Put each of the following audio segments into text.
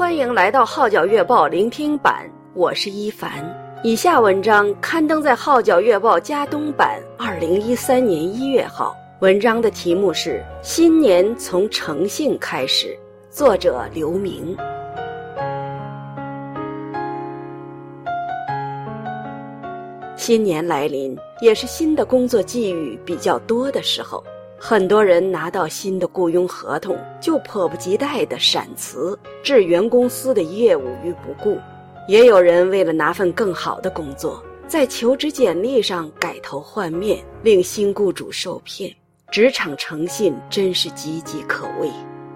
欢迎来到《号角月报》聆听版，我是一凡。以下文章刊登在《号角月报》加东版2013年1月号，文章的题目是《新年从诚信开始》，作者刘明。新年来临，也是新的工作机遇比较多的时候，很多人拿到新的雇佣合同就迫不及待地闪辞，置原公司的业务于不顾。也有人为了拿份更好的工作，在求职简历上改头换面，令新雇主受骗。职场诚信真是岌岌可危。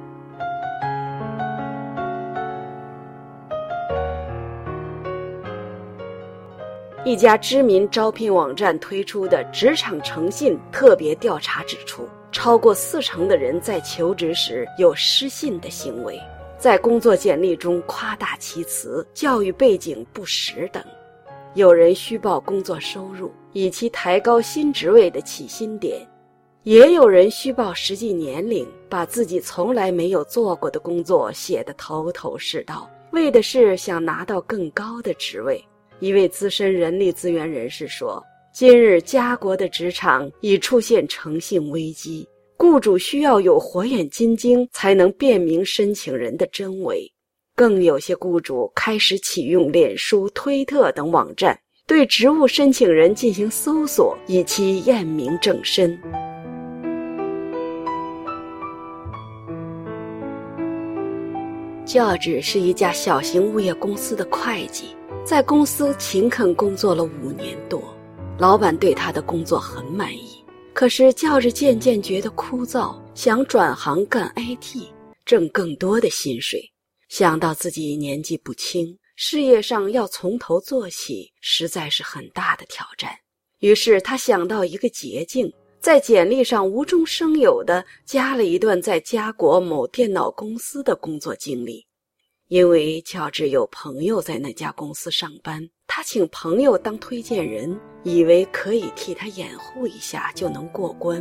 一家知名招聘网站推出的职场诚信特别调查指出，超过40%的人在求职时有失信的行为，在工作简历中夸大其词、教育背景不实等。有人虚报工作收入，以期抬高新职位的起薪点；也有人虚报实际年龄，把自己从来没有做过的工作写得头头是道，为的是想拿到更高的职位。一位资深人力资源人士说，今日家国的职场已出现诚信危机，雇主需要有火眼金睛才能辨明申请人的真伪。更有些雇主开始启用脸书、推特等网站，对职务申请人进行搜索，以期验明正身。George是一家小型物业公司的会计，在公司勤恳工作了5年多，老板对他的工作很满意。可是George渐渐觉得枯燥，想转行干 IT， 挣更多的薪水。想到自己年纪不轻，事业上要从头做起，实在是很大的挑战。于是他想到一个捷径，在简历上无中生有地加了一段在家国某电脑公司的工作经历。因为乔治有朋友在那家公司上班，他请朋友当推荐人，以为可以替他掩护一下就能过关。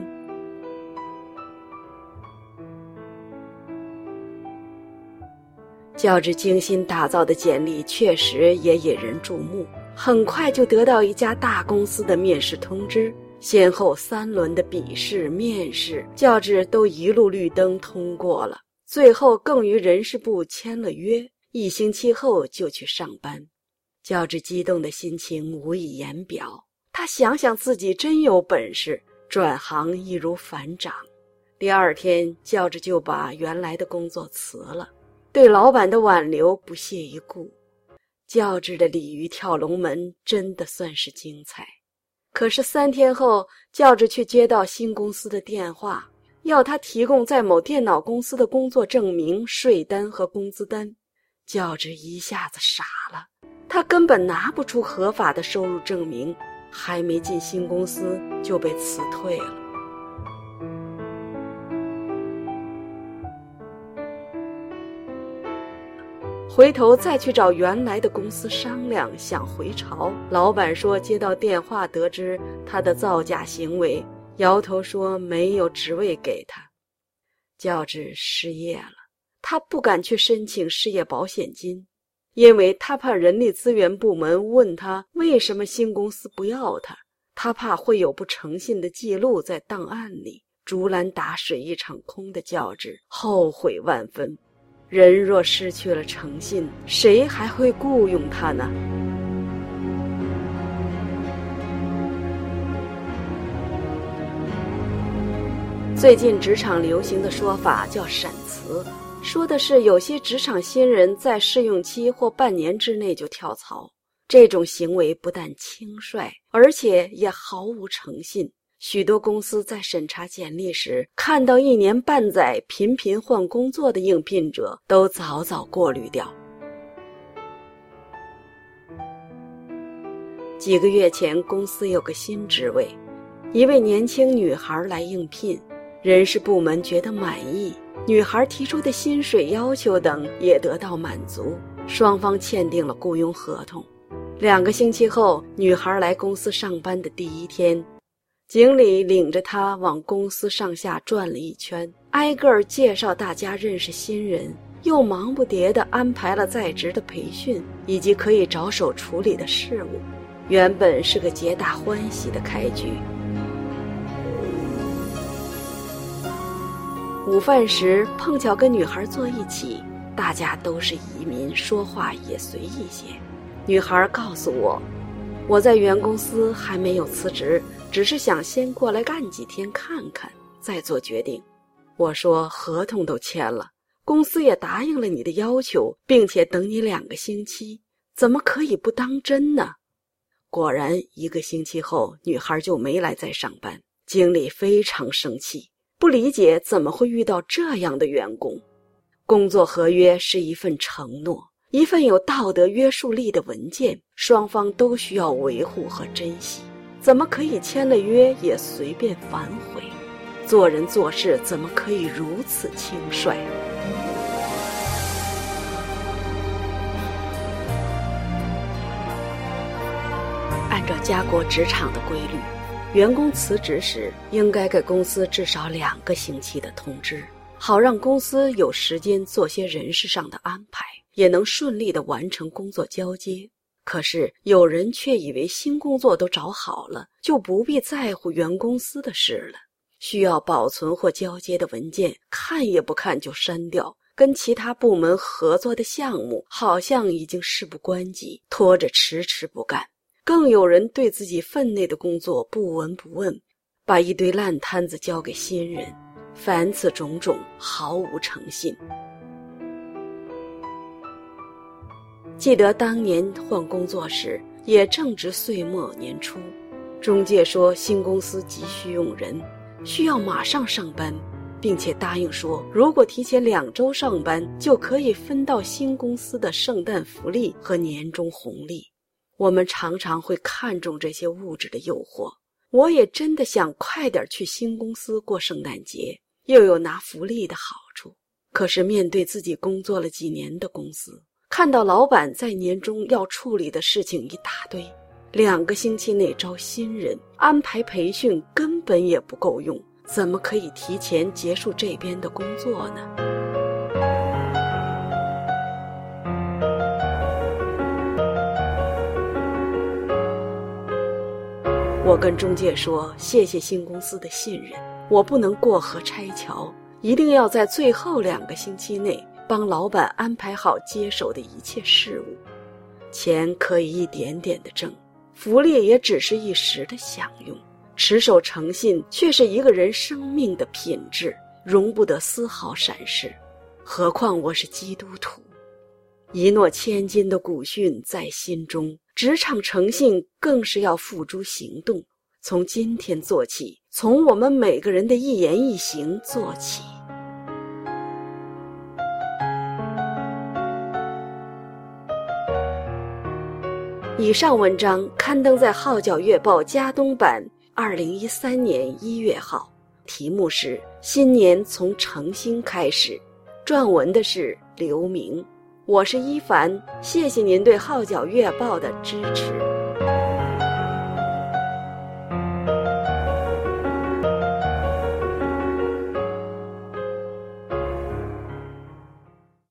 乔治精心打造的简历确实也引人注目，很快就得到一家大公司的面试通知，先后3轮的笔试、面试，乔治都一路绿灯通过了。最后更与人事部签了约，1星期后就去上班。乔治激动的心情无以言表，他想想自己真有本事，转行易如反掌。第2天，乔治就把原来的工作辞了，对老板的挽留不屑一顾。乔治的鲤鱼跳龙门真的算是精彩。可是3天后，乔治却接到新公司的电话，要他提供在某电脑公司的工作证明、税单和工资单。乔治一下子傻了，他根本拿不出合法的收入证明，还没进新公司就被辞退了。回头再去找原来的公司商量，想回巢，老板说接到电话得知他的造假行为，摇头说没有职位给他。乔治失业了，他不敢去申请失业保险金，因为他怕人力资源部门问他为什么新公司不要他，他怕会有不诚信的记录在档案里。竹篮打水一场空的乔治后悔万分。人若失去了诚信，谁还会雇佣他呢？最近职场流行的说法叫闪辞，说的是有些职场新人在试用期或半年之内就跳槽。这种行为不但轻率，而且也毫无诚信。许多公司在审查简历时，看到1年半载频频换工作的应聘者，都早早过滤掉。几个月前，公司有个新职位，一位年轻女孩来应聘，人事部门觉得满意，女孩提出的薪水要求等也得到满足，双方签订了雇佣合同。2个星期后，女孩来公司上班的第1天，经理领着她往公司上下转了一圈，挨个介绍大家认识新人， 又忙不迭地安排了在职的培训以及可以着手处理的事务，原本是个皆大欢喜的开局。午饭时碰巧跟女孩坐一起，大家都是移民，说话也随意些。女孩告诉我在原公司还没有辞职，只是想先过来干几天看看，再做决定。我说合同都签了，公司也答应了你的要求，并且等你2个星期，怎么可以不当真呢？果然1个星期后，女孩就没来再上班。经理非常生气，不理解怎么会遇到这样的员工。工作合约是一份承诺，一份有道德约束力的文件，双方都需要维护和珍惜，怎么可以签了约也随便反悔？做人做事怎么可以如此轻率？按照家国职场的规律，员工辞职时应该给公司至少2个星期的通知，好让公司有时间做些人事上的安排，也能顺利地完成工作交接。可是有人却以为新工作都找好了，就不必在乎原公司的事了。需要保存或交接的文件，看也不看就删掉，跟其他部门合作的项目好像已经事不关己，拖着迟迟不干。更有人对自己分内的工作不闻不问，把一堆烂摊子交给新人，凡此种种毫无诚信。记得当年换工作时，也正值岁末年初，中介说新公司急需用人，需要马上上班，并且答应说如果提前2周上班，就可以分到新公司的圣诞福利和年终红利。我们常常会看重这些物质的诱惑，我也真的想快点去新公司过圣诞节，又有拿福利的好处。可是面对自己工作了几年的公司，看到老板在年终要处理的事情一大堆，2个星期内招新人，安排培训根本也不够用，怎么可以提前结束这边的工作呢？我跟中介说，谢谢新公司的信任，我不能过河拆桥，一定要在最后2个星期内帮老板安排好接手的一切事务。钱可以一点点的挣，福利也只是一时的享用，持守诚信却是一个人生命的品质，容不得丝毫闪失。何况我是基督徒，一诺千金的古训在心中，职场诚信更是要付诸行动。从今天做起，从我们每个人的一言一行做起。以上文章刊登在《号角月报》加东版2013年1月号，题目是新年从诚心开始，撰文的是刘明。我是一凡，谢谢您对《号角月报》的支持。